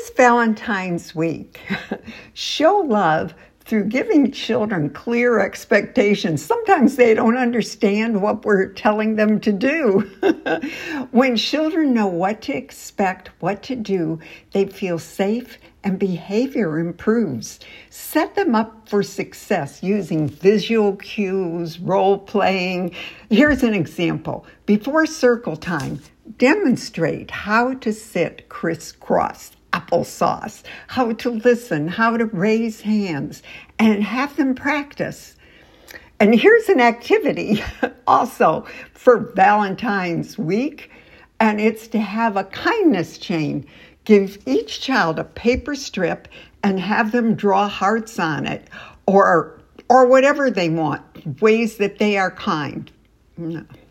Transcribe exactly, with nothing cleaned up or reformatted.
This Valentine's week, show love through giving children clear expectations. Sometimes they don't understand what we're telling them to do. When children know what to expect, what to do, they feel safe and behavior improves. Set them up for success using visual cues, role playing. Here's an example. Before circle time, demonstrate how to sit crisscross applesauce, how to listen, how to raise hands, and have them practice. And here's an activity also for Valentine's week, and it's to have a kindness chain. Give each child a paper strip and have them draw hearts on it, or or whatever they want, ways that they are kind. No.